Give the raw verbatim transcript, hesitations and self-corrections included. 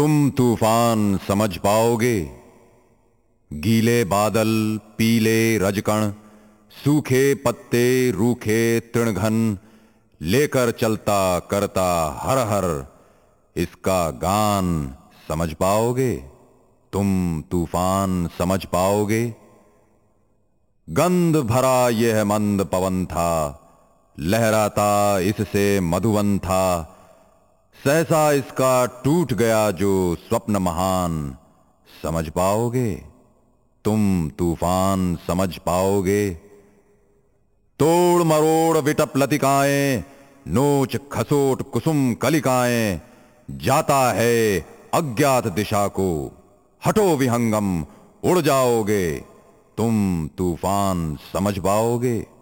तुम तूफान समझ पाओगे? गीले बादल, पीले रजकण, सूखे पत्ते, रूखे तृणघन, लेकर चलता करता हर हर, इसका गान समझ पाओगे? तुम तूफान समझ पाओगे? गंध भरा यह मंद पवन था, लहराता इससे मधुवन था, सहसा इसका टूट गया जो स्वप्न महान, समझ पाओगे? तुम तूफान समझ पाओगे? तोड़ मरोड़ विटप लतिकाएं, नोच खसोट कुसुम कलिकाएं, जाता है अज्ञात दिशा को, हटो विहंगम उड़ जाओगे, तुम तूफान समझ पाओगे?